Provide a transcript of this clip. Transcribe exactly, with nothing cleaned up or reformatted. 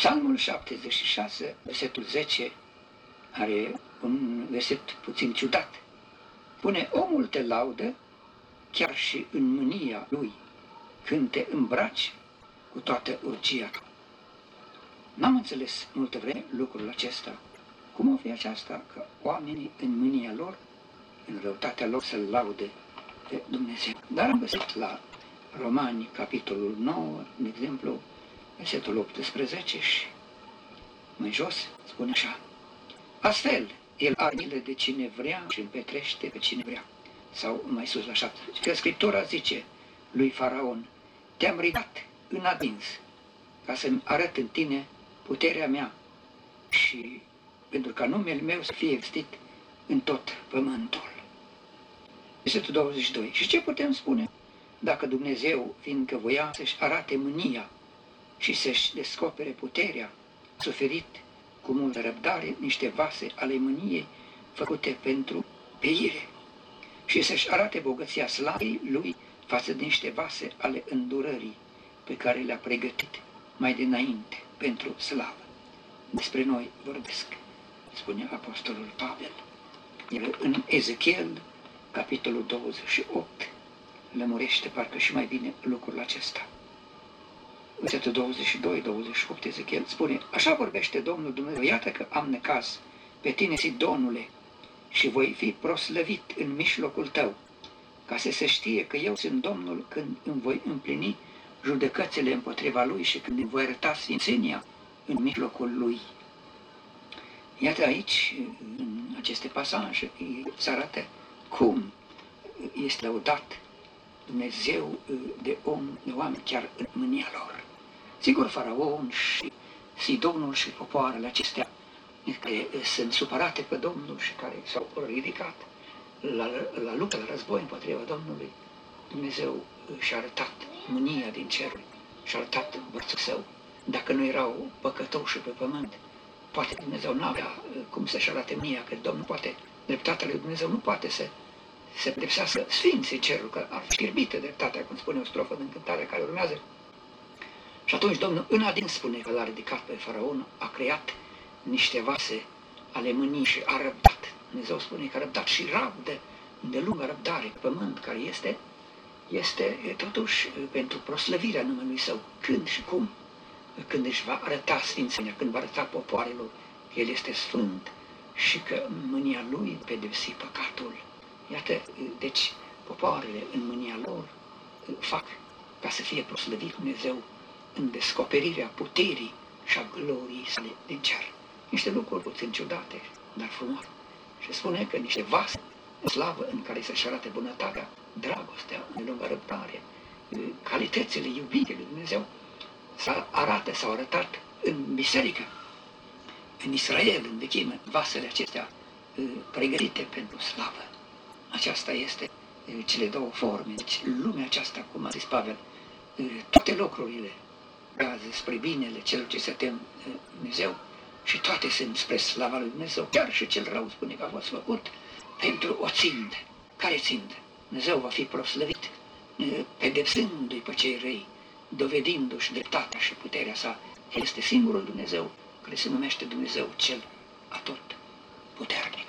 Psalmul șaptezeci și șase, versetul zece, are un verset puțin ciudat. Pune: omul te laudă chiar și în mânia lui, când te îmbraci cu toată urgia. N-am înțeles multă vreme lucrul acesta. Cum o fi aceasta că oamenii în mânia lor, în răutatea lor, să-L laude pe Dumnezeu? Dar am găsit la Romani, capitolul nouă, de exemplu, versetul optsprezece și mai jos, spune așa: astfel, el are milă de cine vrea și împetrește pe cine vrea. Sau mai sus la șaptesprezece, că Scriptura zice lui Faraon: te-am ridicat în adins ca să-mi arăt în tine puterea mea și pentru ca numele meu să fie vestit în tot pământul. Versetul douăzeci și doi. Și ce putem spune dacă Dumnezeu, fiindcă voia să-și arate mânia și să-și descopere puterea, a suferit cu multă răbdare niște vase ale mâniei făcute pentru peire și să-și arate bogăția slavei lui față de niște vase ale îndurării pe care le-a pregătit mai dinainte pentru slavă. Despre noi vorbesc, spune apostolul Pavel. El în Ezechiel, capitolul douăzeci și opt, lămurește parcă și mai bine lucrul acesta. Versetul douăzeci și doi douăzeci și opt, Ezechiel spune: așa vorbește Domnul Dumnezeu, iată că am necaz pe tine, Sidonule, și voi fi proslăvit în mijlocul tău, ca să se știe că eu sunt Domnul când îmi voi împlini judecățile împotriva lui și când îmi voi arăta sfințenia în mijlocul lui. Iată aici, în aceste pasaje, se arată cum este lăudat Dumnezeu de om, de oameni, chiar în mânia lor. Sigur, Faraon și Sidonul și popoarele acestea care sunt supărate pe Domnul și care s-au ridicat la, la luptă, la război împotriva Domnului, Dumnezeu și-a arătat mânia din ceruri, și-a arătat bărțul său. Dacă nu erau păcătoși pe pământ, poate Dumnezeu n-avea cum să-și arate mânia, că Domnul poate, dreptatea lui Dumnezeu nu poate să se pedepsească sfinții cerul, că ar fi știrbită dreptatea, cum spune o strofă din cântarea care urmează. Și atunci Domnul în adins spune că l-a ridicat pe Faraon, a creat niște vase ale mâniei și a răbdat. Dumnezeu spune că a răbdat și rabdă de lungă răbdare pământ, care este, este totuși pentru proslăvirea numelui Său. Când și cum? Când își va arăta sfințenia, când va arăta popoarelor că El este sfânt și că mânia Lui pedepsi păcatul. Iată, deci, popoarele în mânia lor fac ca să fie proslăvit Dumnezeu în descoperirea puterii și a gloriei sale din cer. Niște lucruri puțin ciudate, dar frumoase. Și spune că niște vase în slavă în care să-și arate bunătatea, dragostea, nelungă răbdare, calitățile iubirii lui Dumnezeu, s-a arată, s-au arătat în biserică, în Israel, în vechime, vasele acestea pregătite pentru slavă. Aceasta este cele două forme. Deci lumea aceasta, cum a zis Pavel, toate lucrurile gaze spre binele celor ce se tem Dumnezeu și toate sunt spre slava lui Dumnezeu. Chiar și cel rău spune că a fost făcut pentru o țintă. Care țintă? Dumnezeu va fi proslăvit pedepsându-i pe cei răi, dovedindu-și dreptatea și puterea sa. El este singurul Dumnezeu care se numește Dumnezeu cel atot puternic.